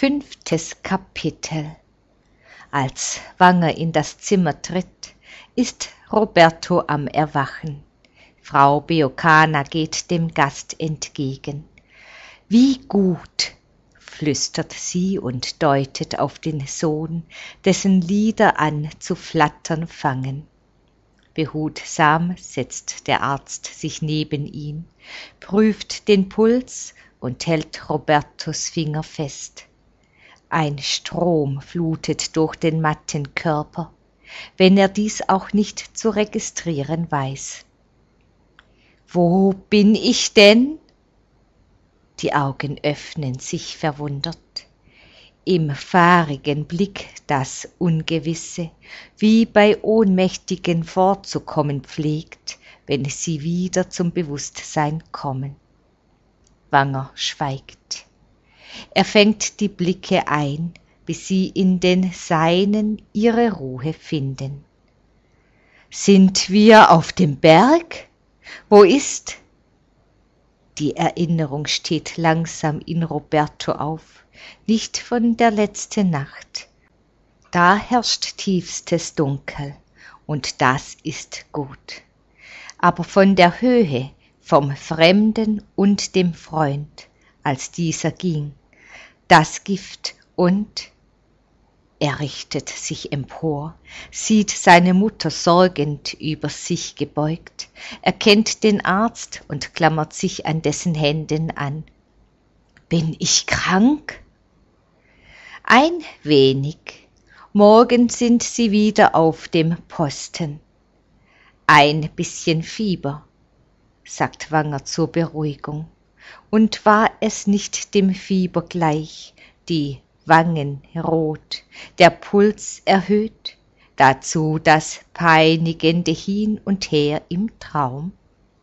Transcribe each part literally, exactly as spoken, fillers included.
Fünftes Kapitel. Als Wanger in das Zimmer tritt, ist Roberto am Erwachen. Frau Beocana geht dem Gast entgegen. »Wie gut«, flüstert sie und deutet auf den Sohn, dessen Lider an zu flattern fangen. Behutsam setzt der Arzt sich neben ihn, prüft den Puls und hält Robertos Finger fest. Ein Strom flutet durch den matten Körper, wenn er dies auch nicht zu registrieren weiß. »Wo bin ich denn?« Die Augen öffnen sich verwundert. Im fahrigen Blick das Ungewisse, wie bei Ohnmächtigen vorzukommen pflegt, wenn sie wieder zum Bewusstsein kommen. Wanger schweigt. Er fängt die Blicke ein, bis sie in den seinen ihre Ruhe finden. »Sind wir auf dem Berg? Wo ist?« Die Erinnerung steht langsam in Roberto auf, nicht von der letzten Nacht. Da herrscht tiefstes Dunkel, und das ist gut. Aber von der Höhe, vom Fremden und dem Freund, als dieser ging, das Gift und... Er richtet sich empor, sieht seine Mutter sorgend über sich gebeugt, erkennt den Arzt und klammert sich an dessen Händen an. »Bin ich krank?« »Ein wenig. Morgen sind Sie wieder auf dem Posten.« »Ein bisschen Fieber«, sagt Wanger zur Beruhigung. Und war es nicht dem Fieber gleich, die Wangen rot, der Puls erhöht, dazu das peinigende Hin und Her im Traum?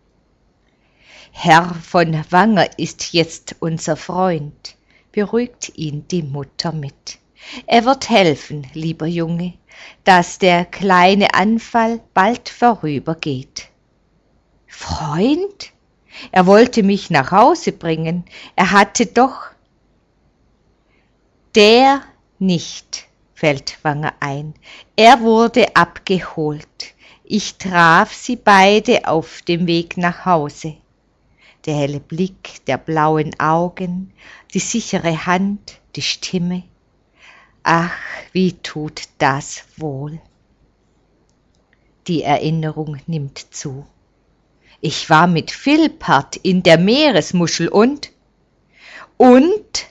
»Herr von Wanger ist jetzt unser Freund«, beruhigt ihn die Mutter mit. »Er wird helfen, lieber Junge, dass der kleine Anfall bald vorübergeht.« »Freund? Er wollte mich nach Hause bringen. Er hatte doch...« »Der nicht«, fällt Wanger ein. »Er wurde abgeholt. Ich traf sie beide auf dem Weg nach Hause. Der helle Blick der blauen Augen, die sichere Hand, die Stimme. Ach, wie tut das wohl!« Die Erinnerung nimmt zu. »Ich war mit Philpart in der Meeresmuschel und...« »Und...«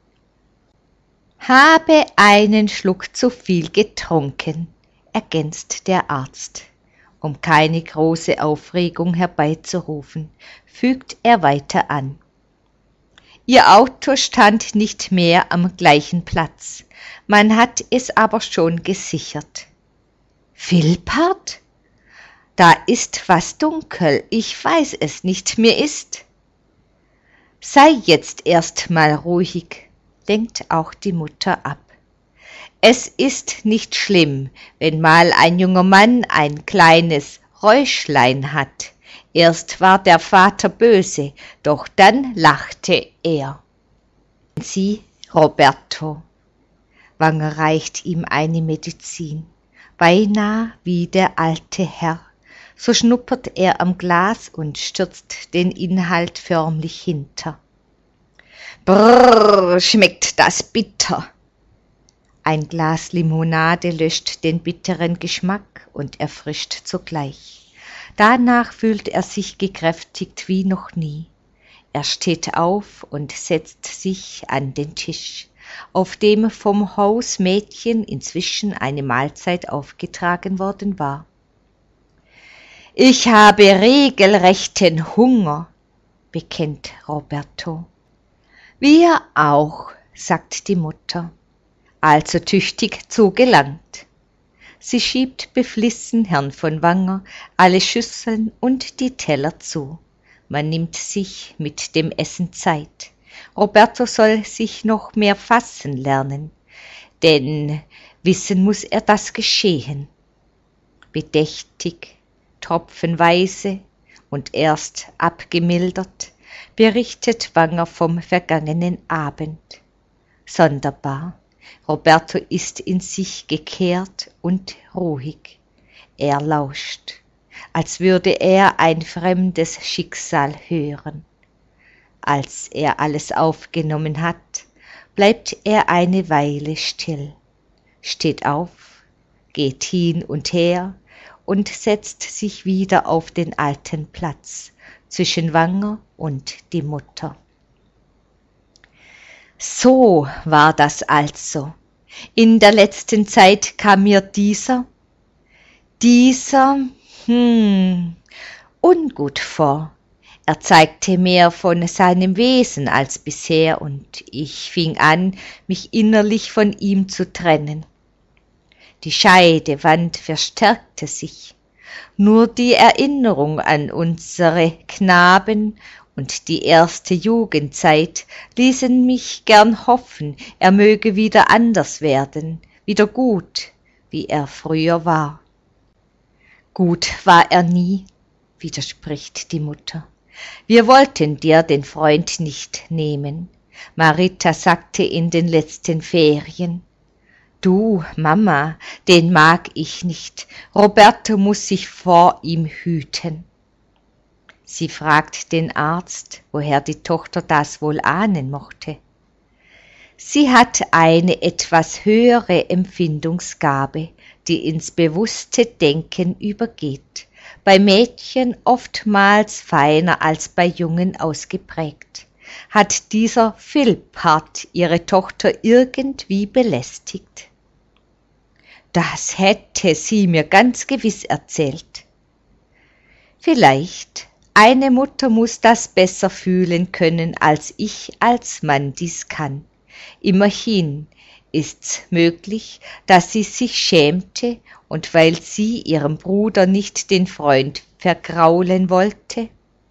»Habe einen Schluck zu viel getrunken«, ergänzt der Arzt. Um keine große Aufregung herbeizurufen, fügt er weiter an. »Ihr Auto stand nicht mehr am gleichen Platz. Man hat es aber schon gesichert.« »Philpart? Da ist was dunkel. Ich weiß es nicht. Mir ist...« »Sei jetzt erst mal ruhig«, lenkt auch die Mutter ab. »Es ist nicht schlimm, wenn mal ein junger Mann ein kleines Räuschlein hat. Erst war der Vater böse, doch dann lachte er.« »Sie, Roberto«, Wanger reicht ihm eine Medizin, beinahe wie der alte Herr. So schnuppert er am Glas und stürzt den Inhalt förmlich hinter. »Brrr, schmeckt das bitter!« Ein Glas Limonade löscht den bitteren Geschmack und erfrischt zugleich. Danach fühlt er sich gekräftigt wie noch nie. Er steht auf und setzt sich an den Tisch, auf dem vom Hausmädchen inzwischen eine Mahlzeit aufgetragen worden war. »Ich habe regelrechten Hunger«, bekennt Roberto. »Wir auch«, sagt die Mutter. Also tüchtig zugelangt. Sie schiebt beflissen Herrn von Wanger alle Schüsseln und die Teller zu. Man nimmt sich mit dem Essen Zeit. Roberto soll sich noch mehr fassen lernen, denn wissen muss er das Geschehen. Bedächtig, tropfenweise und erst abgemildert, berichtet Wanger vom vergangenen Abend. Sonderbar. Roberto ist in sich gekehrt und ruhig. Er lauscht, als würde er ein fremdes Schicksal hören. Als er alles aufgenommen hat, bleibt er eine Weile still, steht auf, geht hin und her und setzt sich wieder auf den alten Platz zwischen Wanger und die Mutter. So war das also. In der letzten Zeit kam mir dieser, dieser, hm, ungut vor. Er zeigte mehr von seinem Wesen als bisher, und ich fing an, mich innerlich von ihm zu trennen. Die Scheidewand verstärkte sich. Nur die Erinnerung an unsere Knaben und die erste Jugendzeit ließen mich gern hoffen, er möge wieder anders werden, wieder gut, wie er früher war. Gut war er nie, widerspricht die Mutter. Wir wollten dir den Freund nicht nehmen. Marita sagte in den letzten Ferien: Du, Mama, den mag ich nicht. Roberto muss sich vor ihm hüten. Sie fragt den Arzt, woher die Tochter das wohl ahnen mochte. Sie hat eine etwas höhere Empfindungsgabe, die ins bewusste Denken übergeht. Bei Mädchen oftmals feiner als bei Jungen ausgeprägt. Hat dieser Philpart ihre Tochter irgendwie belästigt? Das hätte sie mir ganz gewiss erzählt. Vielleicht. Eine Mutter muss das besser fühlen können, als ich als Mann dies kann. Immerhin ist's möglich, dass sie sich schämte, und weil sie ihrem Bruder nicht den Freund vergraulen wollte?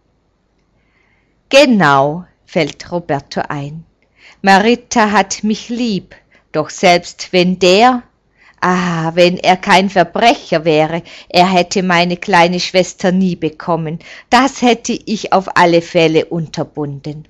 Genau, fällt Roberto ein. Marita hat mich lieb, doch selbst wenn der, ah, wenn er kein Verbrecher wäre, er hätte meine kleine Schwester nie bekommen. Das hätte ich auf alle Fälle unterbunden.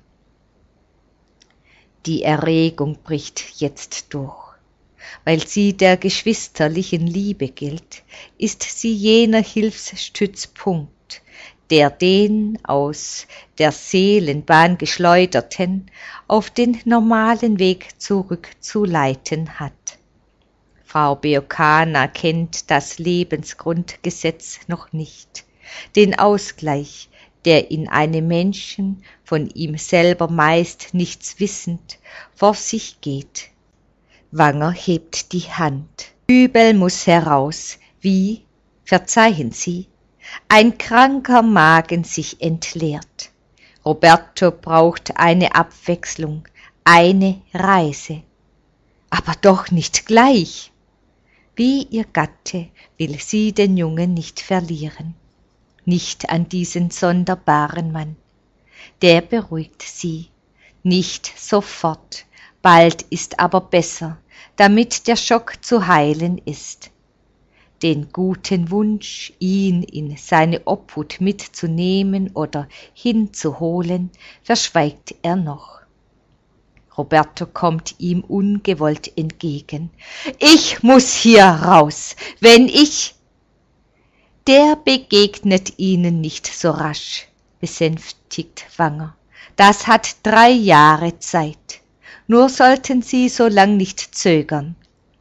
Die Erregung bricht jetzt durch. Weil sie der geschwisterlichen Liebe gilt, ist sie jener Hilfsstützpunkt, der den aus der Seelenbahn Geschleuderten auf den normalen Weg zurückzuleiten hat. Frau Beocana kennt das Lebensgrundgesetz noch nicht, den Ausgleich, der in einem Menschen, von ihm selber meist nichts wissend, vor sich geht. Wanger hebt die Hand. Übel muß heraus, wie, verzeihen Sie, ein kranker Magen sich entleert. Roberto braucht eine Abwechslung, eine Reise. Aber doch nicht gleich. Wie ihr Gatte will sie den Jungen nicht verlieren. Nicht an diesen sonderbaren Mann. Der beruhigt sie. Nicht sofort. Bald ist aber besser, damit der Schock zu heilen ist. Den guten Wunsch, ihn in seine Obhut mitzunehmen oder hinzuholen, verschweigt er noch. Roberto kommt ihm ungewollt entgegen. Ich muss hier raus, wenn ich... Der begegnet ihnen nicht so rasch, besänftigt Wanger. Das hat drei Jahre Zeit. Nur sollten Sie so lang nicht zögern.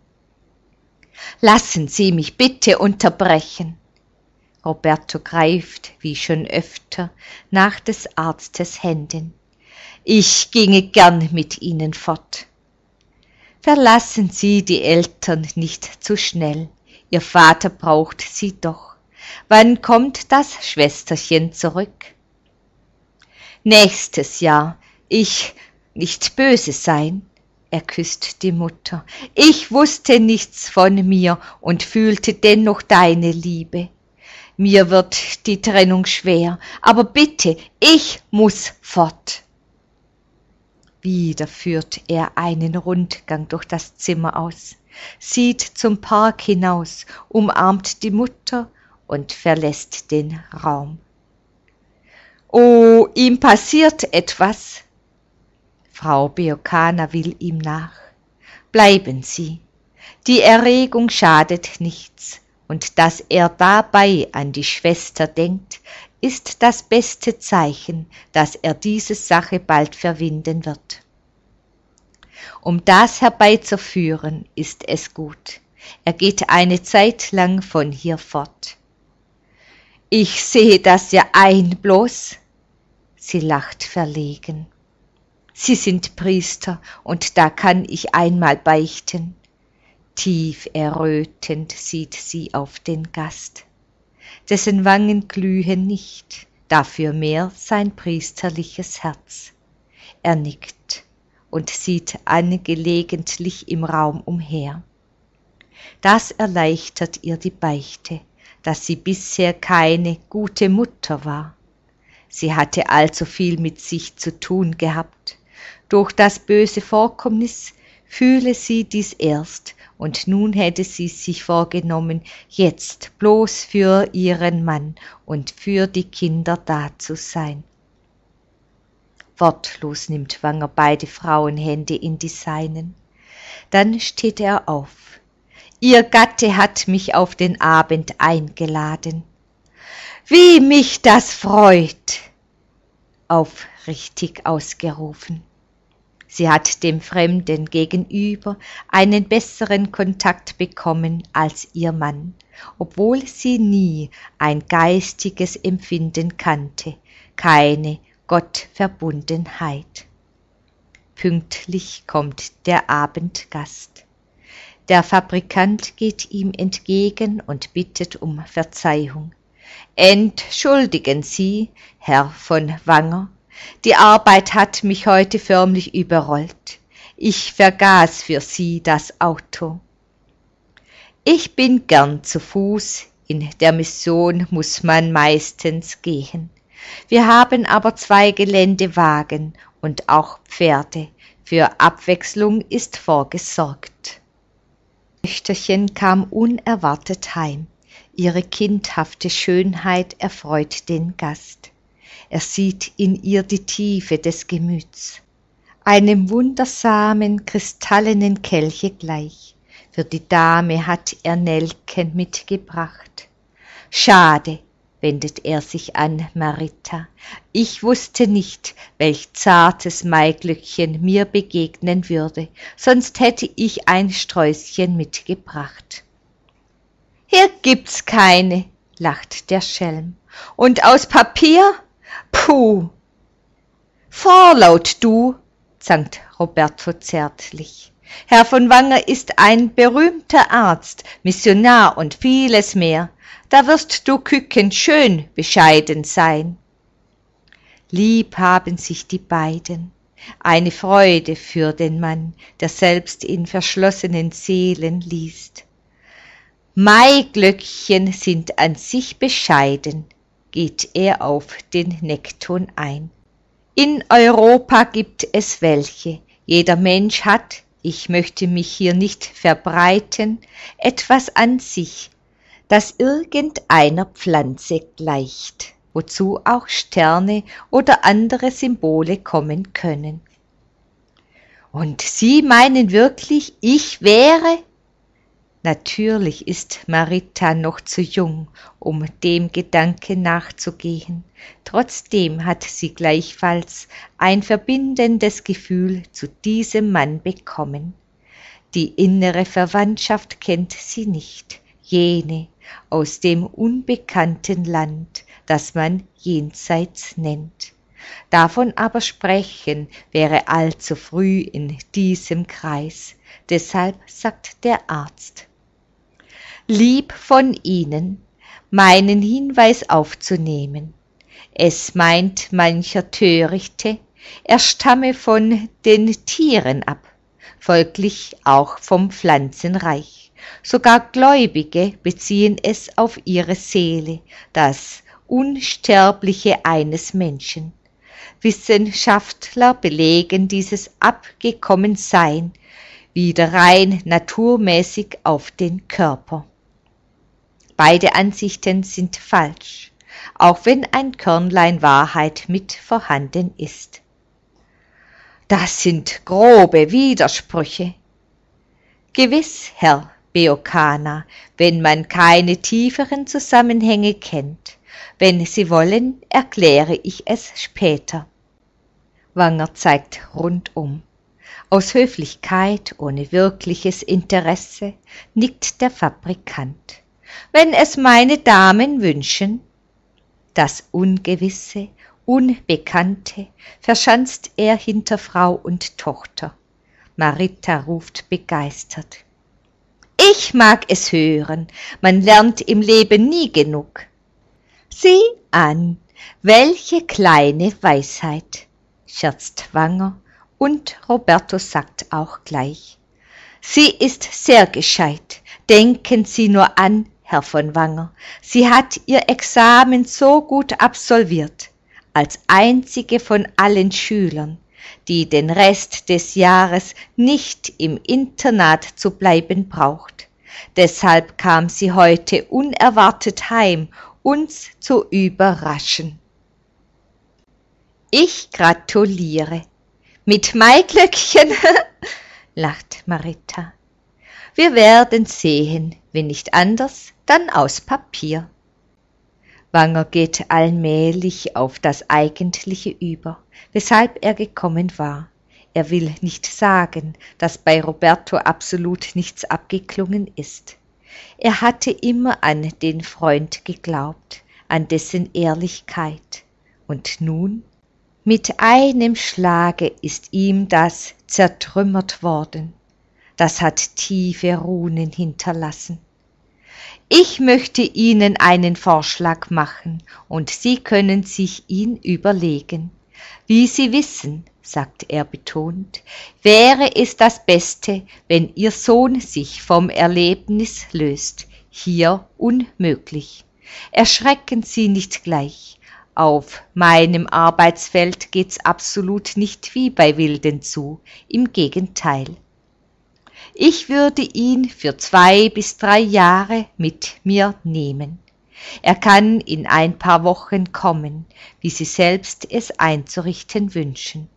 Lassen Sie mich bitte unterbrechen. Roberto greift, wie schon öfter, nach des Arztes Händen. Ich ginge gern mit Ihnen fort. Verlassen Sie die Eltern nicht zu schnell. Ihr Vater braucht Sie doch. Wann kommt das Schwesterchen zurück? Nächstes Jahr. Ich... Nicht böse sein, er küsst die Mutter. Ich wusste nichts von mir und fühlte dennoch deine Liebe. Mir wird die Trennung schwer, aber bitte, ich muss fort. Wieder führt er einen Rundgang durch das Zimmer aus, sieht zum Park hinaus, umarmt die Mutter und verlässt den Raum. Oh, ihm passiert etwas, Frau Beokhana will ihm nach. Bleiben Sie, die Erregung schadet nichts, und dass er dabei an die Schwester denkt, ist das beste Zeichen, dass er diese Sache bald verwinden wird. Um das herbeizuführen, ist es gut. Er geht eine Zeit lang von hier fort. Ich sehe das ja ein bloß. Sie lacht verlegen. Sie sind Priester, und da kann ich einmal beichten. Tief errötend sieht sie auf den Gast. Dessen Wangen glühen nicht, dafür mehr sein priesterliches Herz. Er nickt und sieht angelegentlich im Raum umher. Das erleichtert ihr die Beichte, dass sie bisher keine gute Mutter war. Sie hatte allzu viel mit sich zu tun gehabt. Durch das böse Vorkommnis fühle sie dies erst, und nun hätte sie sich vorgenommen, jetzt bloß für ihren Mann und für die Kinder da zu sein. Wortlos nimmt Wanger beide Frauenhände in die seinen. Dann steht er auf. Ihr Gatte hat mich auf den Abend eingeladen. Wie mich das freut! Aufrichtig ausgerufen. Sie hat dem Fremden gegenüber einen besseren Kontakt bekommen als ihr Mann, obwohl sie nie ein geistiges Empfinden kannte, keine Gottverbundenheit. Pünktlich kommt der Abendgast. Der Fabrikant geht ihm entgegen und bittet um Verzeihung. Entschuldigen Sie, Herr von Wanger, die Arbeit hat mich heute förmlich überrollt. Ich vergaß für Sie das Auto. Ich bin gern zu Fuß, in der Mission muss man meistens gehen. Wir haben aber zwei Geländewagen und auch Pferde. Für Abwechslung ist vorgesorgt. Töchterchen kam unerwartet heim. Ihre kindhafte Schönheit erfreut den Gast. Er sieht in ihr die Tiefe des Gemüts, einem wundersamen, kristallenen Kelche gleich. Für die Dame hat er Nelken mitgebracht. Schade, wendet er sich an Marita. Ich wusste nicht, welch zartes Maiglöckchen mir begegnen würde, sonst hätte ich ein Sträußchen mitgebracht. Hier gibt's keine, lacht der Schelm. Und aus Papier? Puh! Vorlaut, du, zankt Roberto zärtlich. Herr von Wanger ist ein berühmter Arzt, Missionar und vieles mehr. Da wirst du kückend schön bescheiden sein. Lieb haben sich die beiden, eine Freude für den Mann, der selbst in verschlossenen Seelen liest. Maiglöckchen sind an sich bescheiden, geht er auf den Neckton ein. In Europa gibt es welche, jeder Mensch hat, ich möchte mich hier nicht verbreiten, etwas an sich, das irgendeiner Pflanze gleicht, wozu auch Sterne oder andere Symbole kommen können. Und Sie meinen wirklich, ich wäre? Natürlich ist Marita noch zu jung, um dem Gedanken nachzugehen. Trotzdem hat sie gleichfalls ein verbindendes Gefühl zu diesem Mann bekommen. Die innere Verwandtschaft kennt sie nicht, jene aus dem unbekannten Land, das man jenseits nennt. Davon aber sprechen wäre allzu früh in diesem Kreis. Deshalb sagt der Arzt: Lieb von Ihnen, meinen Hinweis aufzunehmen. Es meint mancher Törichte, er stamme von den Tieren ab, folglich auch vom Pflanzenreich. Sogar Gläubige beziehen es auf ihre Seele, das Unsterbliche eines Menschen. Wissenschaftler belegen dieses Abgekommensein wieder rein naturmäßig auf den Körper. Beide Ansichten sind falsch, auch wenn ein Körnlein Wahrheit mit vorhanden ist. Das sind grobe Widersprüche. Gewiss, Herr Beokaner, wenn man keine tieferen Zusammenhänge kennt. Wenn Sie wollen, erkläre ich es später. Wanger zeigt rundum. Aus Höflichkeit, ohne wirkliches Interesse, nickt der Fabrikant. Wenn es meine Damen wünschen. Das Ungewisse, Unbekannte verschanzt er hinter Frau und Tochter. Marita ruft begeistert. Ich mag es hören, man lernt im Leben nie genug. Sieh an, welche kleine Weisheit, scherzt Wanger, und Roberto sagt auch gleich. Sie ist sehr gescheit, denken Sie nur an, Herr von Wanger, sie hat ihr Examen so gut absolviert, als einzige von allen Schülern, die den Rest des Jahres nicht im Internat zu bleiben braucht. Deshalb kam sie heute unerwartet heim, uns zu überraschen. Ich gratuliere. Mit Maiglöckchen, lacht Marita. Wir werden sehen, wenn nicht anders, dann aus Papier. Wanger geht allmählich auf das Eigentliche über, weshalb er gekommen war. Er will nicht sagen, dass bei Roberto absolut nichts abgeklungen ist. Er hatte immer an den Freund geglaubt, an dessen Ehrlichkeit. Und nun, mit einem Schlage ist ihm das zertrümmert worden. Das hat tiefe Runen hinterlassen. Ich möchte Ihnen einen Vorschlag machen, und Sie können sich ihn überlegen. Wie Sie wissen, sagt er betont, wäre es das Beste, wenn Ihr Sohn sich vom Erlebnis löst. Hier unmöglich. Erschrecken Sie nicht gleich. Auf meinem Arbeitsfeld geht's absolut nicht wie bei Wilden zu, im Gegenteil. Ich würde ihn für zwei bis drei Jahre mit mir nehmen. Er kann in ein paar Wochen kommen, wie Sie selbst es einzurichten wünschen.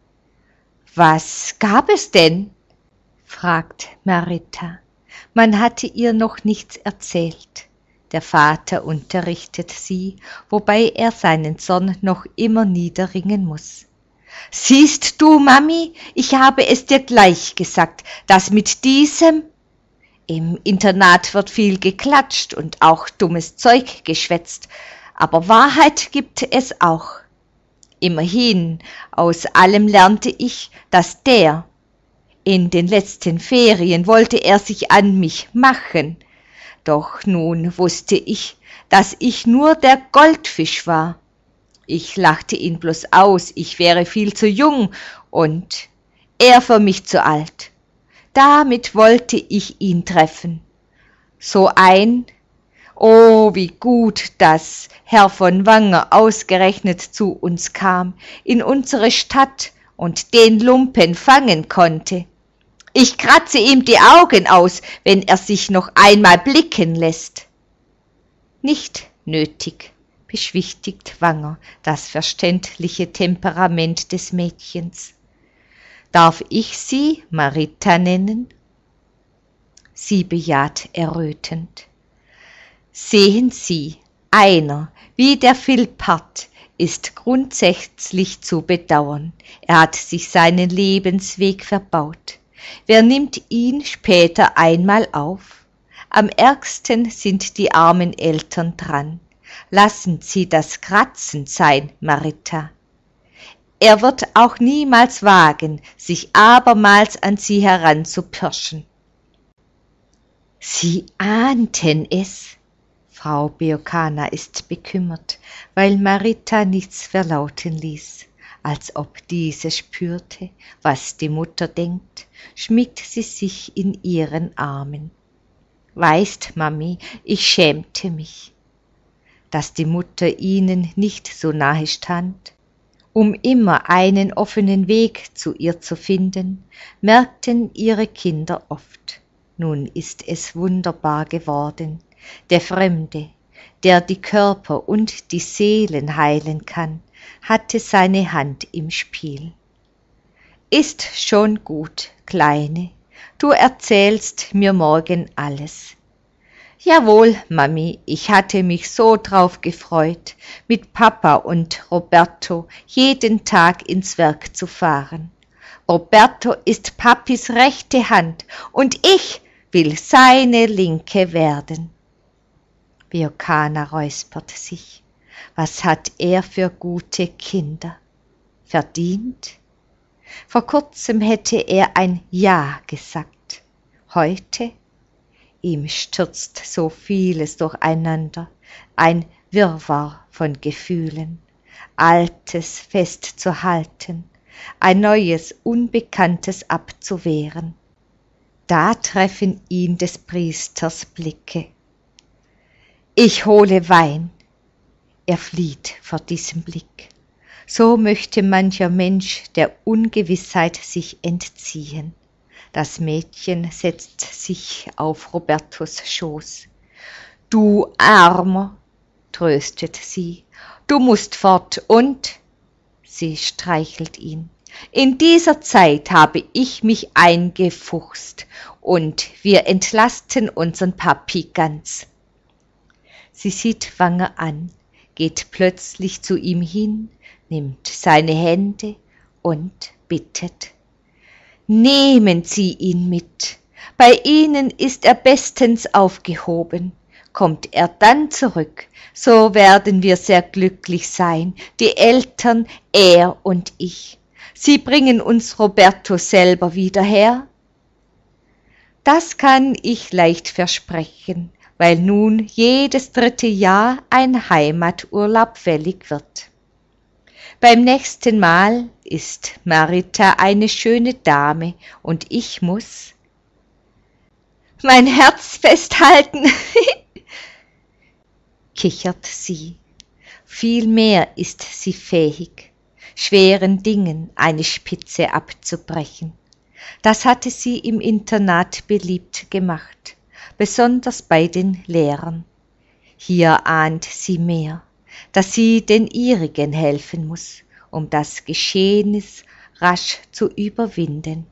Was gab es denn? Fragt Marita. Man hatte ihr noch nichts erzählt. Der Vater unterrichtet sie, wobei er seinen Zorn noch immer niederringen muss. Siehst du, Mami, ich habe es dir gleich gesagt, dass mit diesem... Im Internat wird viel geklatscht und auch dummes Zeug geschwätzt, aber Wahrheit gibt es auch. Immerhin, aus allem lernte ich, dass der... In den letzten Ferien wollte er sich an mich machen, doch nun wusste ich, dass ich nur der Goldfisch war. Ich lachte ihn bloß aus, ich wäre viel zu jung und er für mich zu alt. Damit wollte ich ihn treffen. So ein, oh, wie gut, dass Herr von Wanger ausgerechnet zu uns kam, in unsere Stadt und den Lumpen fangen konnte. Ich kratze ihm die Augen aus, wenn er sich noch einmal blicken lässt. Nicht nötig, beschwichtigt Wanger das verständliche Temperament des Mädchens. Darf ich Sie Marita nennen? Sie bejaht errötend. Sehen Sie, einer wie der Philpart ist grundsätzlich zu bedauern. Er hat sich seinen Lebensweg verbaut. Wer nimmt ihn später einmal auf? Am ärgsten sind die armen Eltern dran. Lassen Sie das Kratzen sein, Marita. Er wird auch niemals wagen, sich abermals an sie heranzupirschen. Sie ahnten es. Frau Beokaner ist bekümmert, weil Marita nichts verlauten ließ. Als ob diese spürte, was die Mutter denkt, schmiegt sie sich in ihren Armen. Weißt, Mami, ich schämte mich, dass die Mutter ihnen nicht so nahe stand. Um immer einen offenen Weg zu ihr zu finden, merkten ihre Kinder oft. Nun ist es wunderbar geworden, der Fremde, der die Körper und die Seelen heilen kann, hatte seine Hand im Spiel. Ist schon gut, Kleine, du erzählst mir morgen alles. Jawohl, Mami, ich hatte mich so drauf gefreut, mit Papa und Roberto jeden Tag ins Werk zu fahren. Roberto ist Papis rechte Hand und ich will seine linke werden. Biocana räuspert sich. Was hat er für gute Kinder? Verdient? Vor kurzem hätte er ein Ja gesagt. Heute? Ihm stürzt so vieles durcheinander, ein Wirrwarr von Gefühlen, Altes festzuhalten, ein neues, Unbekanntes abzuwehren. Da treffen ihn des Priesters Blicke. Ich hole Wein. Er flieht vor diesem Blick. So möchte mancher Mensch der Ungewissheit sich entziehen. Das Mädchen setzt sich auf Robertos Schoß. Du Armer, tröstet sie, du musst fort und, sie streichelt ihn, in dieser Zeit habe ich mich eingefuchst und wir entlasten unseren Papi ganz. Sie sieht Wanger an, geht plötzlich zu ihm hin, nimmt seine Hände und bittet. Nehmen Sie ihn mit. Bei Ihnen ist er bestens aufgehoben. Kommt er dann zurück, so werden wir sehr glücklich sein, die Eltern, er und ich. Sie bringen uns Roberto selber wieder her? Das kann ich leicht versprechen, weil nun jedes dritte Jahr ein Heimaturlaub fällig wird. Beim nächsten Mal ist Marita eine schöne Dame und ich muss mein Herz festhalten, kichert sie. Vielmehr ist sie fähig, schweren Dingen eine Spitze abzubrechen. Das hatte sie im Internat beliebt gemacht, besonders bei den Lehrern. Hier ahnt sie mehr, dass sie den ihrigen helfen muss, um das Geschehnis rasch zu überwinden.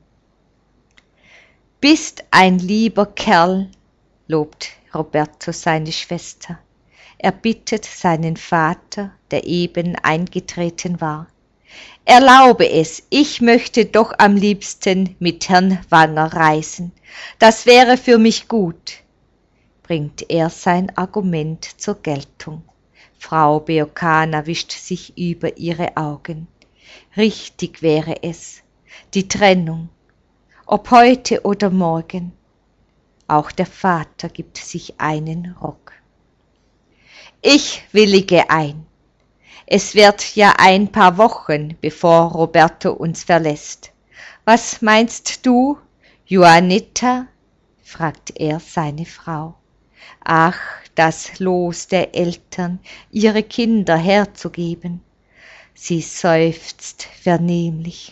Bist ein lieber Kerl, lobt Roberto seine Schwester. Er bittet seinen Vater, der eben eingetreten war. Erlaube es, ich möchte doch am liebsten mit Herrn Wanger reisen. Das wäre für mich gut, bringt er sein Argument zur Geltung. Frau Biocana wischt sich über ihre Augen. Richtig wäre es, die Trennung, ob heute oder morgen. Auch der Vater gibt sich einen Ruck. Ich willige ein. Es wird ja ein paar Wochen, bevor Roberto uns verlässt. Was meinst du, Juanita? Fragt er seine Frau. Ach, das Los der Eltern, ihre Kinder herzugeben. Sie seufzt vernehmlich.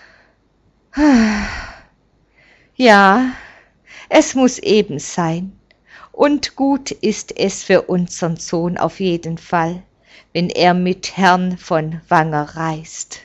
Ja, es muss eben sein. Und gut ist es für unseren Sohn auf jeden Fall, wenn er mit Herrn von Wanger reist.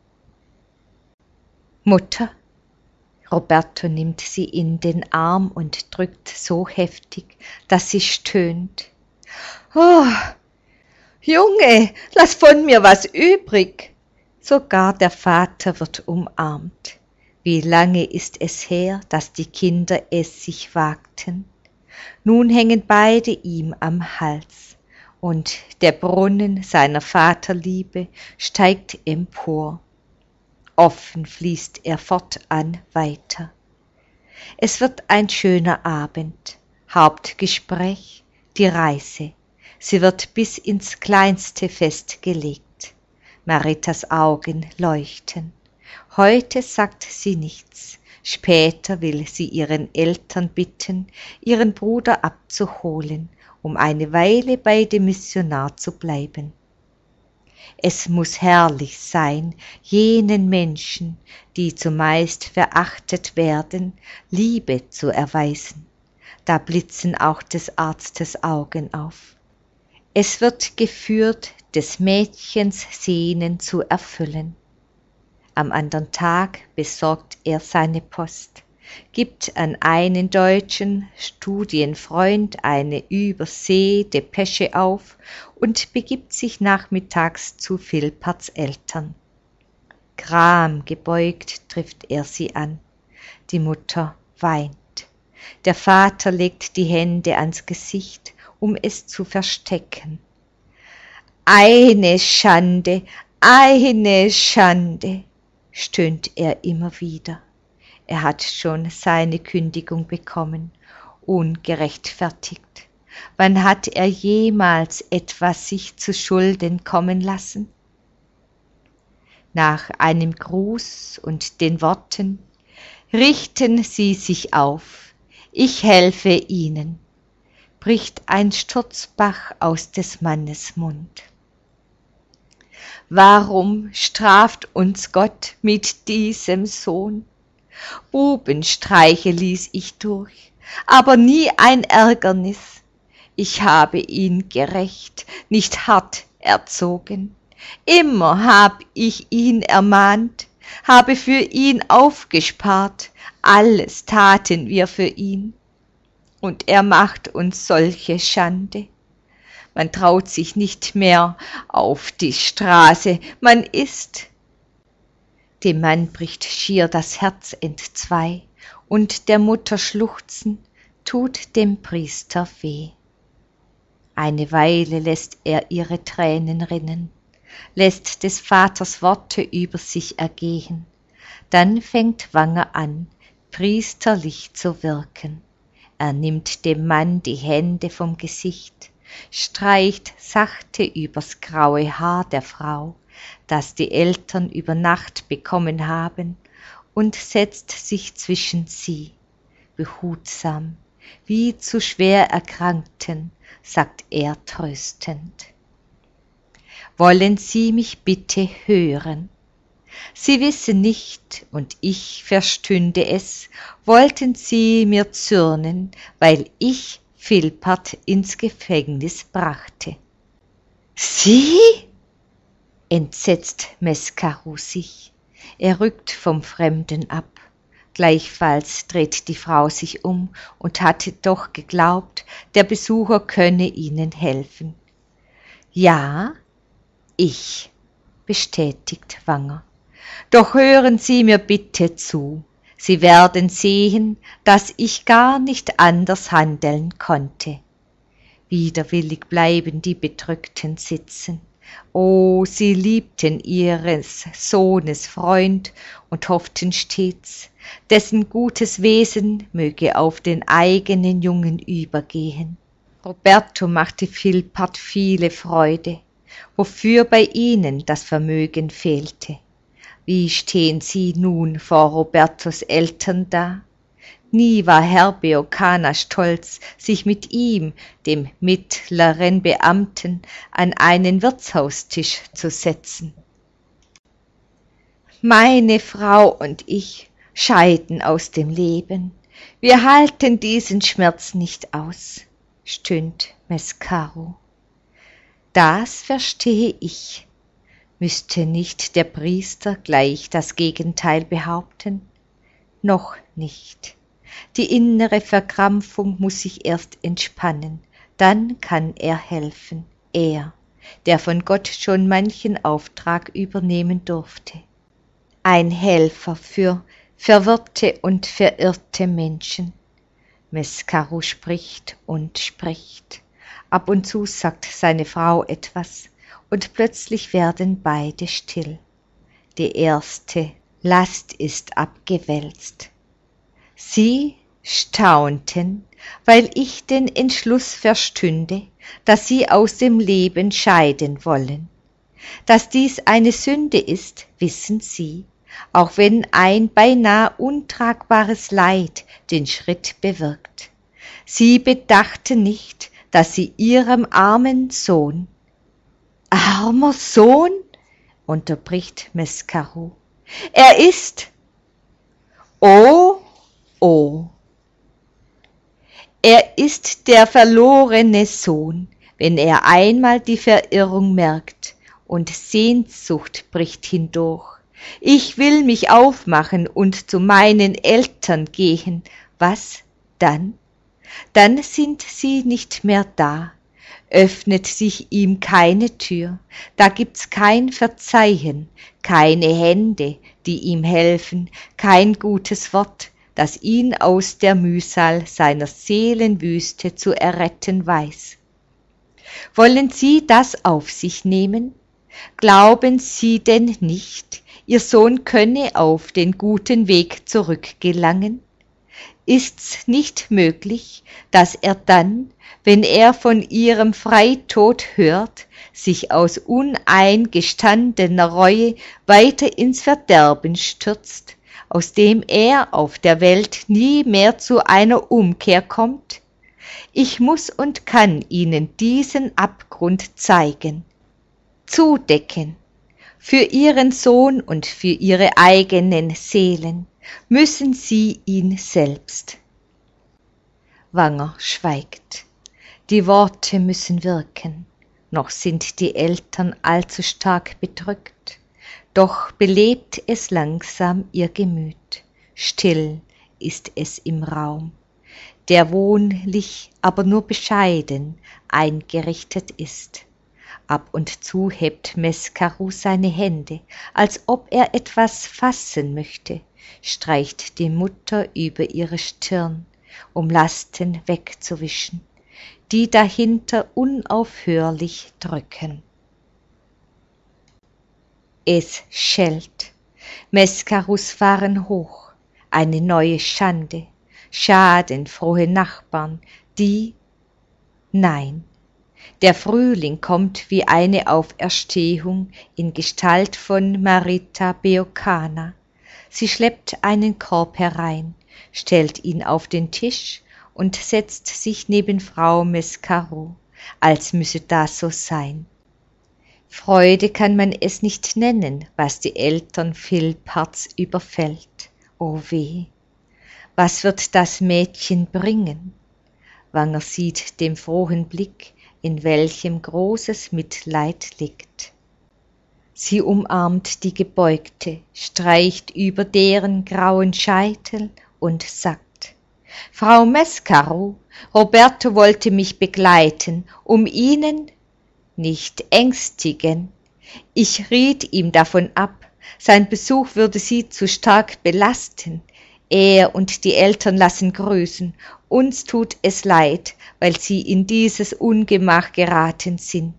Mutter, Roberto nimmt sie in den Arm und drückt so heftig, dass sie stöhnt. Oh, Junge, lass von mir was übrig. Sogar der Vater wird umarmt. Wie lange ist es her, dass die Kinder es sich wagten? Nun hängen beide ihm am Hals, und der Brunnen seiner Vaterliebe steigt empor. Offen fließt er fortan weiter. Es wird ein schöner Abend. Hauptgespräch, die Reise. Sie wird bis ins Kleinste festgelegt. Maritas Augen leuchten. Heute sagt sie nichts. Später will sie ihren Eltern bitten, ihren Bruder abzuholen, um eine Weile bei dem Missionar zu bleiben. Es muß herrlich sein, jenen Menschen, die zumeist verachtet werden, Liebe zu erweisen. Da blitzen auch des Arztes Augen auf. Es wird geführt, des Mädchens Sehnen zu erfüllen. Am andern Tag besorgt er seine Post, gibt an einen deutschen Studienfreund eine Übersee-Depesche auf und begibt sich nachmittags zu Philperts Eltern. Gramgebeugt trifft er sie an. Die Mutter weint. Der Vater legt die Hände ans Gesicht, um es zu verstecken. Eine Schande, eine Schande, stöhnt er immer wieder. Er hat schon seine Kündigung bekommen, ungerechtfertigt. Wann hat er jemals etwas sich zu Schulden kommen lassen? Nach einem Gruß und den Worten: »Richten Sie sich auf, ich helfe Ihnen«, bricht ein Sturzbach aus des Mannes Mund. Warum straft uns Gott mit diesem Sohn? Bubenstreiche ließ ich durch, aber nie ein Ärgernis. Ich habe ihn gerecht, nicht hart erzogen. Immer hab ich ihn ermahnt, habe für ihn aufgespart, alles taten wir für ihn. Und er macht uns solche Schande. Man traut sich nicht mehr auf die Straße, man ist. Dem Mann bricht schier das Herz entzwei, und der Mutter Schluchzen tut dem Priester weh. Eine Weile lässt er ihre Tränen rinnen, lässt des Vaters Worte über sich ergehen. Dann fängt Wanger an, priesterlich zu wirken. Er nimmt dem Mann die Hände vom Gesicht, streicht sachte übers graue Haar der Frau, das die Eltern über Nacht bekommen haben, und setzt sich zwischen sie, behutsam, wie zu schwer Erkrankten, sagt er tröstend. Wollen Sie mich bitte hören? Sie wissen nicht, und ich verstünde es, wollten Sie mir zürnen, weil ich Philpert ins Gefängnis brachte. Sie? Entsetzt Mescaro sich. Er rückt vom Fremden ab. Gleichfalls dreht die Frau sich um und hatte doch geglaubt, der Besucher könne ihnen helfen. Ja, ich, bestätigt Wanger. Doch hören Sie mir bitte zu. Sie werden sehen, dass ich gar nicht anders handeln konnte. Widerwillig bleiben die Bedrückten sitzen. Oh, sie liebten ihres Sohnes Freund und hofften stets, dessen gutes Wesen möge auf den eigenen Jungen übergehen. Roberto machte Philpert viele Freude, wofür bei ihnen das Vermögen fehlte. Wie stehen sie nun vor Robertos Eltern da? Nie war Herr Beocana stolz, sich mit ihm, dem mittleren Beamten, an einen Wirtshaustisch zu setzen. Meine Frau und ich scheiden aus dem Leben. Wir halten diesen Schmerz nicht aus, stöhnt Mescaro. Das verstehe ich. Müsste nicht der Priester gleich das Gegenteil behaupten? Noch nicht. Die innere Verkrampfung muss sich erst entspannen, dann kann er helfen, er, der von Gott schon manchen Auftrag übernehmen durfte. Ein Helfer für verwirrte und verirrte Menschen. Mescaro spricht und spricht. Ab und zu sagt seine Frau etwas, und plötzlich werden beide still. Die erste Last ist abgewälzt. Sie staunten, weil ich den Entschluss verstünde, dass sie aus dem Leben scheiden wollen. Dass dies eine Sünde ist, wissen sie, auch wenn ein beinahe untragbares Leid den Schritt bewirkt. Sie bedachten nicht, dass sie ihrem armen Sohn, »Armer Sohn«, unterbricht Mescaro, »er ist, oh, oh, er ist der verlorene Sohn, wenn er einmal die Verirrung merkt, und Sehnsucht bricht hindurch, Ich will mich aufmachen und zu meinen Eltern gehen. Was dann? Dann sind sie nicht mehr da. Öffnet sich ihm keine Tür, da gibt's kein Verzeihen, keine Hände, die ihm helfen, kein gutes Wort, das ihn aus der Mühsal seiner Seelenwüste zu erretten weiß. Wollen Sie das auf sich nehmen? Glauben Sie denn nicht, Ihr Sohn könne auf den guten Weg zurückgelangen? Ist's nicht möglich, dass er dann, wenn er von ihrem Freitod hört, sich aus uneingestandener Reue weiter ins Verderben stürzt, aus dem er auf der Welt nie mehr zu einer Umkehr kommt? Ich muß und kann Ihnen diesen Abgrund zeigen, zudecken. Für Ihren Sohn und für Ihre eigenen Seelen müssen Sie ihn selbst. Wanger schweigt. Die Worte müssen wirken, noch sind die Eltern allzu stark bedrückt, doch belebt es langsam ihr Gemüt, still ist es im Raum, der wohnlich, aber nur bescheiden eingerichtet ist. Ab und zu hebt Mescaru seine Hände, als ob er etwas fassen möchte, streicht die Mutter über ihre Stirn, um Lasten wegzuwischen, die dahinter unaufhörlich drücken. Es schellt, Mescarus fahren hoch, eine neue Schande, schadenfrohe Nachbarn, die, nein, der Frühling kommt wie eine Auferstehung in Gestalt von Marita Beocana. Sie schleppt einen Korb herein, stellt ihn auf den Tisch und setzt sich neben Frau Mescaru, als müsse das so sein. Freude kann man es nicht nennen, was die Eltern Philparts überfällt. O weh, was wird das Mädchen bringen? Wanger sieht dem frohen Blick, in welchem großes Mitleid liegt. Sie umarmt die Gebeugte, streicht über deren grauen Scheitel und sagt: »Frau Mescaru, Roberto wollte mich begleiten, um Ihnen nicht ängstigen. Ich riet ihm davon ab, sein Besuch würde Sie zu stark belasten. Er und die Eltern lassen grüßen, uns tut es leid, weil Sie in dieses Ungemach geraten sind.«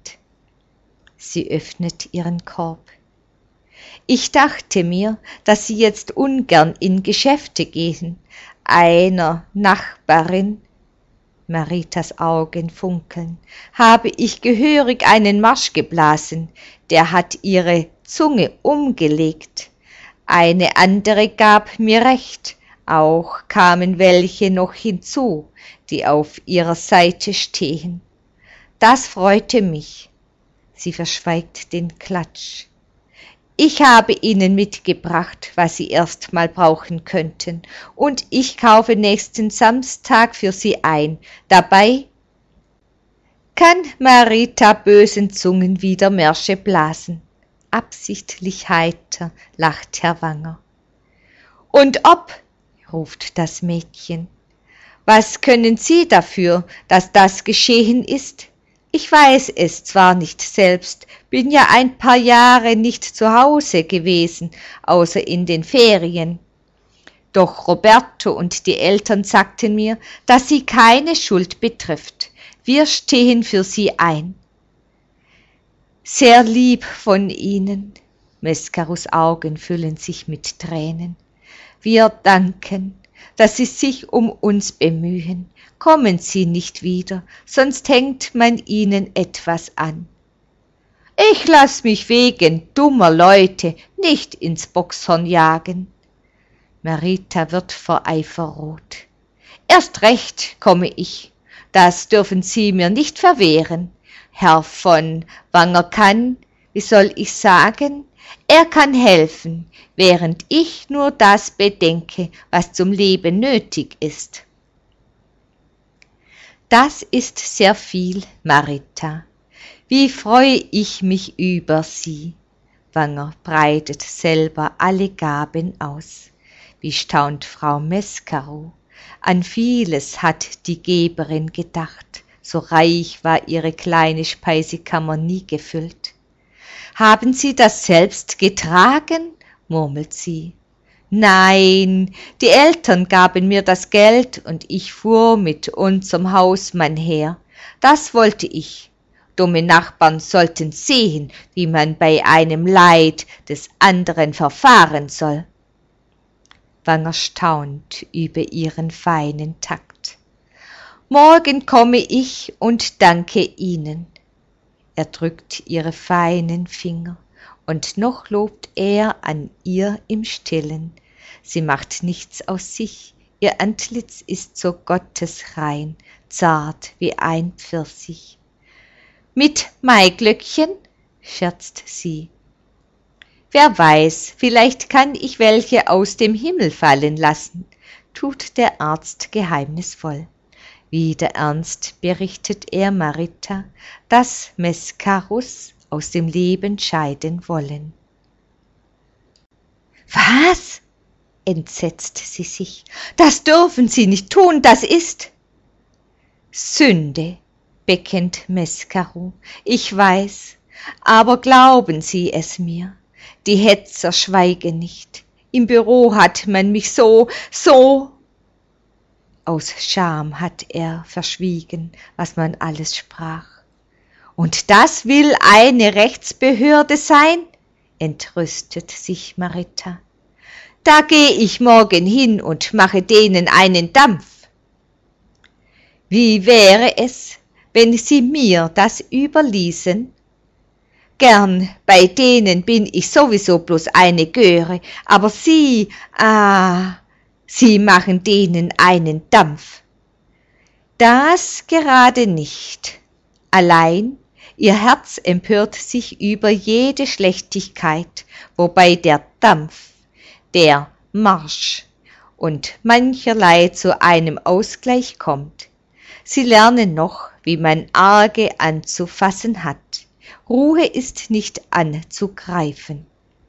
Sie öffnet ihren Korb. »Ich dachte mir, dass Sie jetzt ungern in Geschäfte gehen. Einer Nachbarin«, Maritas Augen funkeln, »habe ich gehörig einen Marsch geblasen, der hat ihre Zunge umgelegt. Eine andere gab mir recht, auch kamen welche noch hinzu, die auf ihrer Seite stehen. Das freute mich.« Sie verschweigt den Klatsch. »Ich habe Ihnen mitgebracht, was Sie erst mal brauchen könnten, und ich kaufe nächsten Samstag für Sie ein. Dabei kann Marita bösen Zungen wieder Märsche blasen.« Absichtlich heiter lacht Herr Wanger. »Und ob«, ruft das Mädchen, »was können Sie dafür, dass das geschehen ist? Ich weiß es zwar nicht selbst, bin ja ein paar Jahre nicht zu Hause gewesen, außer in den Ferien. Doch Roberto und die Eltern sagten mir, dass Sie keine Schuld betrifft. Wir stehen für Sie ein.« »Sehr lieb von Ihnen«, Mescarus Augen füllen sich mit Tränen. »Wir danken, dass Sie sich um uns bemühen. Kommen Sie nicht wieder, sonst hängt man Ihnen etwas an.« »Ich lass mich wegen dummer Leute nicht ins Bockshorn jagen.« Marita wird vor Eifer rot. »Erst recht komme ich, das dürfen Sie mir nicht verwehren. Herr von Wanger kann, wie soll ich sagen, er kann helfen, während ich nur das bedenke, was zum Leben nötig ist.« »Das ist sehr viel, Marita. Wie freue ich mich über Sie. Wanger breitet selber alle Gaben aus. Wie staunt Frau Mescaro, an vieles hat die Geberin gedacht, so reich war ihre kleine Speisekammer nie gefüllt. »Haben Sie das selbst getragen?« murmelt sie. »Nein, die Eltern gaben mir das Geld und ich fuhr mit unserem Hausmann her. Das wollte ich. Dumme Nachbarn sollten sehen, wie man bei einem Leid des anderen verfahren soll.« Wanger staunt über ihren feinen Takt. »Morgen komme ich und danke Ihnen.« Er drückt ihre feinen Finger, und noch lobt er an ihr im Stillen. Sie macht nichts aus sich, ihr Antlitz ist so gottesrein, zart wie ein Pfirsich. »Mit Maiglöckchen?« scherzt sie. »Wer weiß, vielleicht kann ich welche aus dem Himmel fallen lassen«, tut der Arzt geheimnisvoll. Wieder ernst berichtet er Marita, dass Mescarus aus dem Leben scheiden wollen. »Was?« entsetzt sie sich. »Das dürfen Sie nicht tun, das ist...« »Sünde«, bekennt Mescaro. »Ich weiß, aber glauben Sie es mir, die Hetzer schweigen nicht. Im Büro hat man mich so, so...« Aus Scham hat er verschwiegen, was man alles sprach. »Und das will eine Rechtsbehörde sein?« entrüstet sich Marita. »Da geh ich morgen hin und mache denen einen Dampf.« »Wie wäre es, wenn Sie mir das überließen?« »Gern, bei denen bin ich sowieso bloß eine Göre, aber Sie, ah, Sie machen denen einen Dampf.« »Das gerade nicht. Allein Ihr Herz empört sich über jede Schlechtigkeit, wobei der Dampf, der Marsch und mancherlei zu einem Ausgleich kommt. Sie lernen noch, wie man Arge anzufassen hat. Ruhe ist nicht anzugreifen.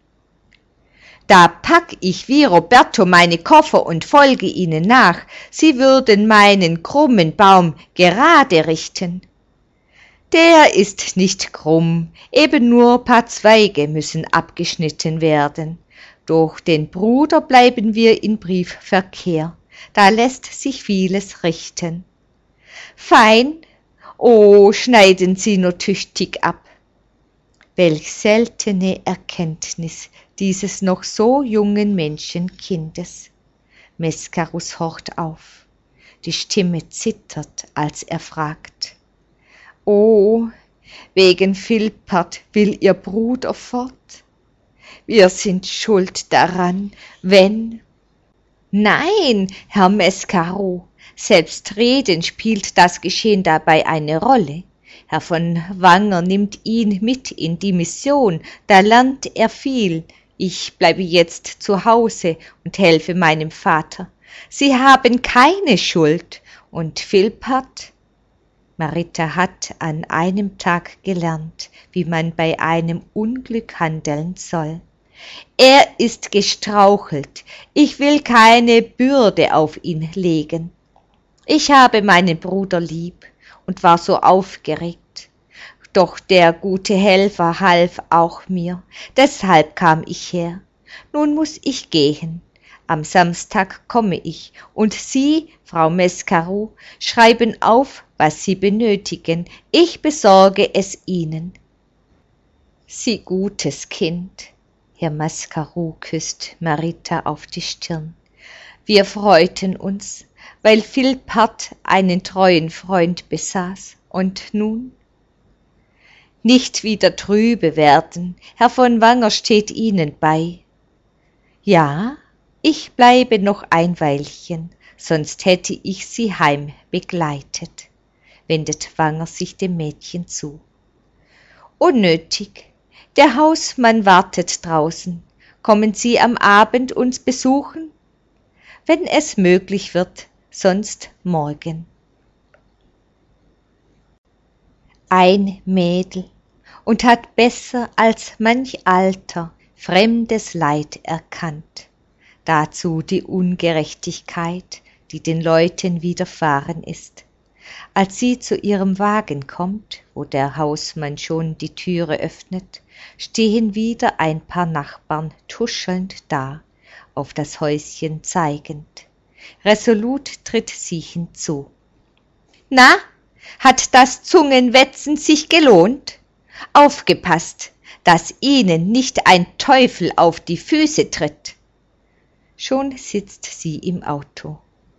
Da pack ich wie Roberto meine Koffer und folge ihnen nach. Sie würden meinen krummen Baum gerade richten. Der ist nicht krumm, eben nur paar Zweige müssen abgeschnitten werden. Durch den Bruder bleiben wir in Briefverkehr, da lässt sich vieles richten. Fein, oh, schneiden Sie nur tüchtig ab. Welch seltene Erkenntnis dieses noch so jungen Menschenkindes. Mescarus horcht auf. Die Stimme zittert, als er fragt. »Oh, wegen Philpert will Ihr Bruder fort? Wir sind schuld daran, wenn...« »Nein, Herr Mescaro, selbstredend spielt das Geschehen dabei eine Rolle. Herr von Wanger nimmt ihn mit in die Mission, da lernt er viel. Ich bleibe jetzt zu Hause und helfe meinem Vater. Sie haben keine Schuld, und Philpert...« Marita hat an einem Tag gelernt, wie man bei einem Unglück handeln soll. »Er ist gestrauchelt. Ich will keine Bürde auf ihn legen. Ich habe meinen Bruder lieb und war so aufgeregt. Doch der gute Helfer half auch mir, deshalb kam ich her. Nun muß ich gehen. Am Samstag komme ich, und Sie, Frau Mescaro, schreiben auf, was Sie benötigen. Ich besorge es Ihnen.« »Sie gutes Kind«, Herr Mescaro küsst Marita auf die Stirn. »Wir freuten uns, weil Philpert einen treuen Freund besaß. Und nun?« »Nicht wieder trübe werden. Herr von Wanger steht Ihnen bei.« »Ja, ich bleibe noch ein Weilchen, sonst hätte ich Sie heim begleitet«, wendet Wanger sich dem Mädchen zu. »Unnötig. Der Hausmann wartet draußen. Kommen Sie am Abend uns besuchen?« »Wenn es möglich wird, sonst morgen.« Ein Mädel, und hat besser als manch Alter fremdes Leid erkannt. Dazu die Ungerechtigkeit, die den Leuten widerfahren ist. Als sie zu ihrem Wagen kommt, wo der Hausmann schon die Türe öffnet, stehen wieder ein paar Nachbarn tuschelnd da, auf das Häuschen zeigend. Resolut tritt sie hinzu. »Na, hat das Zungenwetzen sich gelohnt? Aufgepasst, dass Ihnen nicht ein Teufel auf die Füße tritt!« Schon sitzt sie im Auto.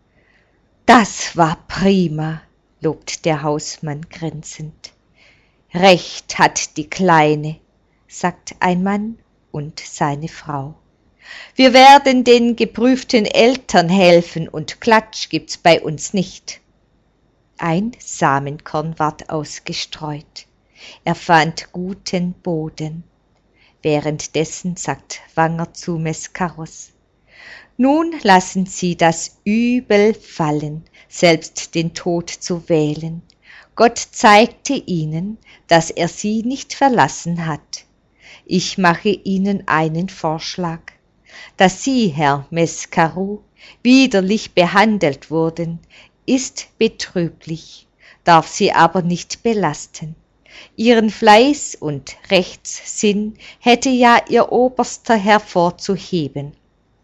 »Das war prima«, lobt der Hausmann grinsend. »Recht hat die Kleine«, sagt ein Mann und seine Frau. »Wir werden den geprüften Eltern helfen und Klatsch gibt's bei uns nicht.« Ein Samenkorn ward ausgestreut. Er fand guten Boden. Währenddessen sagt Wanger zu Mescaros: »Nun lassen Sie das Übel fallen, selbst den Tod zu wählen. Gott zeigte Ihnen, dass er Sie nicht verlassen hat. Ich mache Ihnen einen Vorschlag. Dass Sie, Herr Mescaru, widerlich behandelt wurden, ist betrüblich, darf Sie aber nicht belasten. Ihren Fleiß und Rechtssinn hätte ja Ihr Oberster hervorzuheben.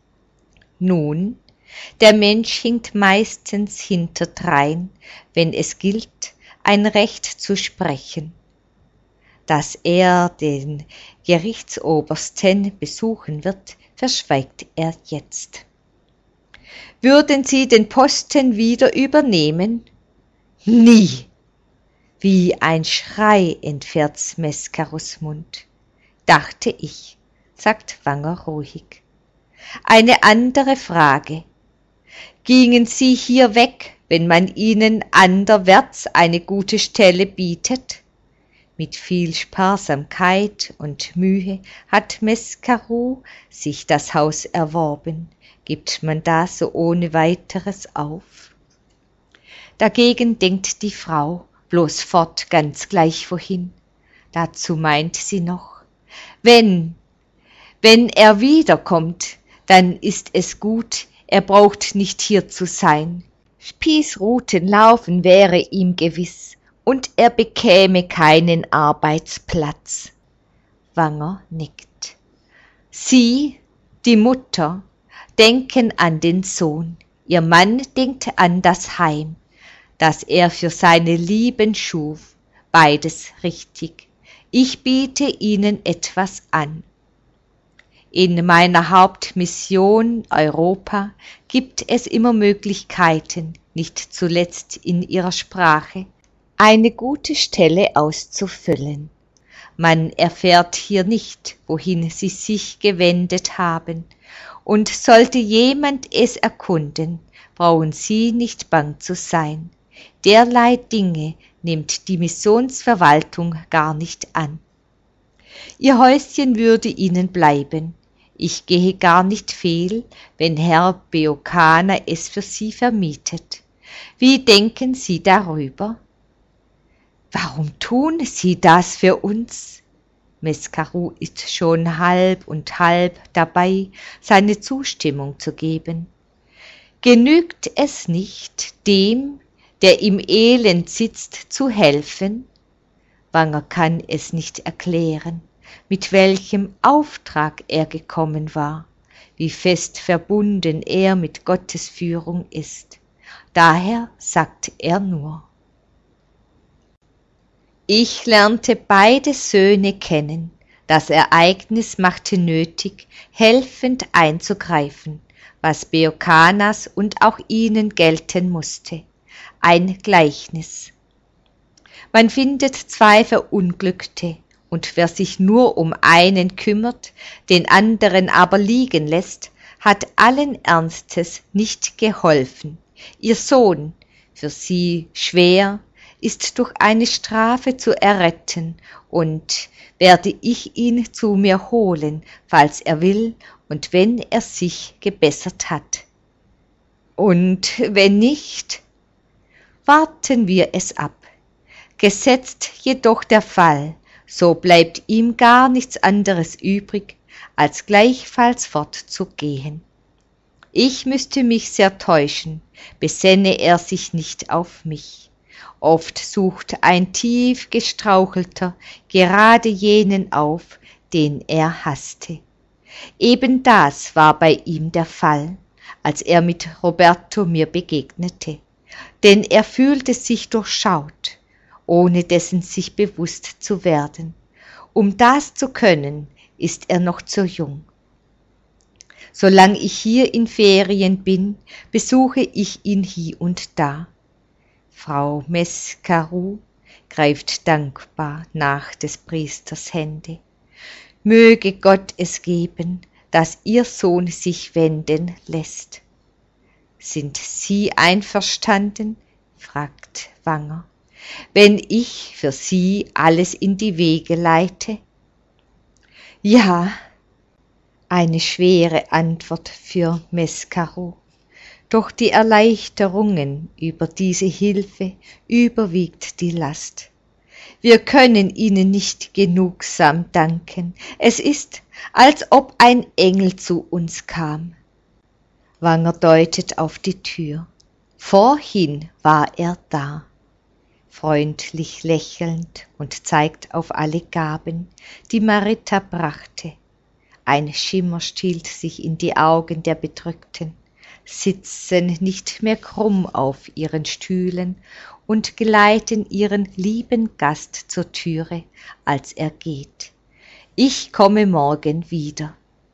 Nun, der Mensch hinkt meistens hinterdrein, wenn es gilt, ein Recht zu sprechen. Dass er den Gerichtsobersten besuchen wird, verschweigt er jetzt. Würden Sie den Posten wieder übernehmen? Nie! Wie ein Schrei entfährt's Mescaros Mund. Dachte ich, sagt Wanger ruhig. Eine andere Frage. Gingen Sie hier weg, wenn man Ihnen anderwärts eine gute Stelle bietet? Mit viel Sparsamkeit und Mühe hat Mescaru sich das Haus erworben. Gibt man das so ohne weiteres auf? Dagegen denkt die Frau, bloß fort, ganz gleich wohin. Dazu meint sie noch, wenn, wenn er wiederkommt, dann ist es gut, er braucht nicht hier zu sein. Spießruten laufen wäre ihm gewiss, und er bekäme keinen Arbeitsplatz. Wanger nickt. Sie, die Mutter, denken an den Sohn, ihr Mann denkt an das Heim, das er für seine Lieben schuf, beides richtig. Ich biete Ihnen etwas an. In meiner Hauptmission Europa gibt es immer Möglichkeiten, nicht zuletzt in Ihrer Sprache, eine gute Stelle auszufüllen. Man erfährt hier nicht, wohin Sie sich gewendet haben, und sollte jemand es erkunden, brauchen Sie nicht bang zu sein. Derlei Dinge nimmt die Missionsverwaltung gar nicht an. Ihr Häuschen würde Ihnen bleiben. Ich gehe gar nicht fehl, wenn Herr Beokaner es für Sie vermietet. Wie denken Sie darüber? Warum tun Sie das für uns? Mescaru ist schon halb und halb dabei, seine Zustimmung zu geben. Genügt es nicht, dem, der im Elend sitzt, zu helfen? Wanger kann es nicht erklären, mit welchem Auftrag er gekommen war, wie fest verbunden er mit Gottes Führung ist. Daher sagt er nur: Ich lernte beide Söhne kennen, das Ereignis machte nötig, helfend einzugreifen, was Beokanas und auch ihnen gelten musste. Ein Gleichnis. Man findet zwei Verunglückte, und wer sich nur um einen kümmert, den anderen aber liegen lässt, hat allen Ernstes nicht geholfen. Ihr Sohn, für sie schwer, ist durch eine Strafe zu erretten, und werde ich ihn zu mir holen, falls er will und wenn er sich gebessert hat. Und wenn nicht, warten wir es ab. Gesetzt jedoch der Fall, So bleibt ihm gar nichts anderes übrig, als gleichfalls fortzugehen. Ich müsste mich sehr täuschen, besänne er sich nicht auf mich. Oft sucht ein tief gestrauchelter gerade jenen auf, den er hasste. Eben das war bei ihm der Fall, als er mit Roberto mir begegnete, denn er fühlte sich durchschaut, ohne dessen sich bewusst zu werden. Um das zu können, ist er noch zu jung. Solange ich hier in Ferien bin, besuche ich ihn hie und da. Frau Mescaru greift dankbar nach des Priesters Hände. Möge Gott es geben, dass Ihr Sohn sich wenden lässt. Sind Sie einverstanden? fragt Wanger, wenn ich für Sie alles in die Wege leite? Ja, eine schwere Antwort für Mescaru, doch die Erleichterungen über diese Hilfe überwiegt die Last. Wir können Ihnen nicht genugsam danken, es ist, als ob ein Engel zu uns kam. Wanger deutet auf die Tür. Vorhin war er da, freundlich lächelnd und zeigt auf alle Gaben, die Marita brachte. Ein Schimmer stiehlt sich in die Augen der Bedrückten, sitzen nicht mehr krumm auf ihren Stühlen und geleiten ihren lieben Gast zur Türe, als er geht. Ich komme morgen wieder.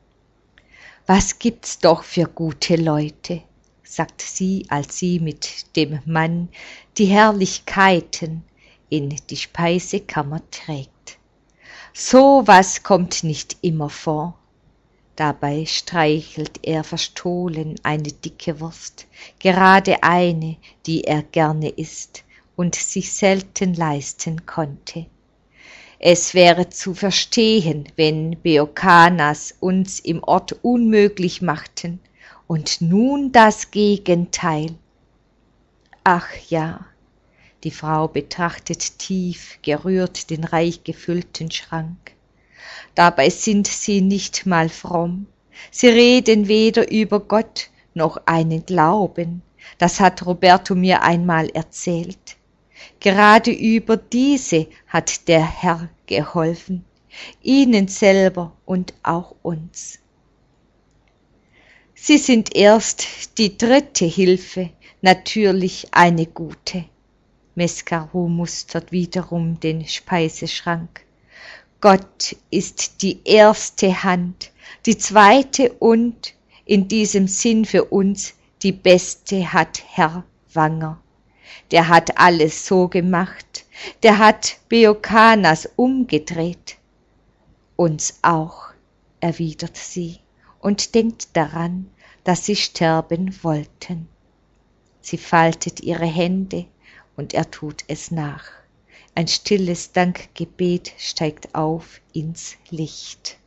Was gibt's doch für gute Leute, sagt sie, als sie mit dem Mann die Herrlichkeiten in die Speisekammer trägt. So was kommt nicht immer vor. Dabei streichelt er verstohlen eine dicke Wurst, gerade eine, die er gerne isst und sich selten leisten konnte. Es wäre zu verstehen, wenn Beokanas uns im Ort unmöglich machten, und nun das Gegenteil. Ach ja, die Frau betrachtet tief gerührt den reich gefüllten Schrank. Dabei sind sie nicht mal fromm, sie reden weder über Gott noch einen Glauben, das hat Roberto mir einmal erzählt. Gerade über diese hat der Herr geholfen, ihnen selber und auch uns. Sie sind erst die dritte Hilfe, natürlich eine gute. Mescaru mustert wiederum den Speiseschrank. Gott ist die erste Hand, die zweite und, in diesem Sinn für uns, die beste hat Herr Wanger. Der hat alles so gemacht, der hat Beokanas umgedreht. Uns auch, erwidert sie und denkt daran, dass sie sterben wollten. Sie faltet ihre Hände und er tut es nach. Ein stilles Dankgebet steigt auf ins Licht.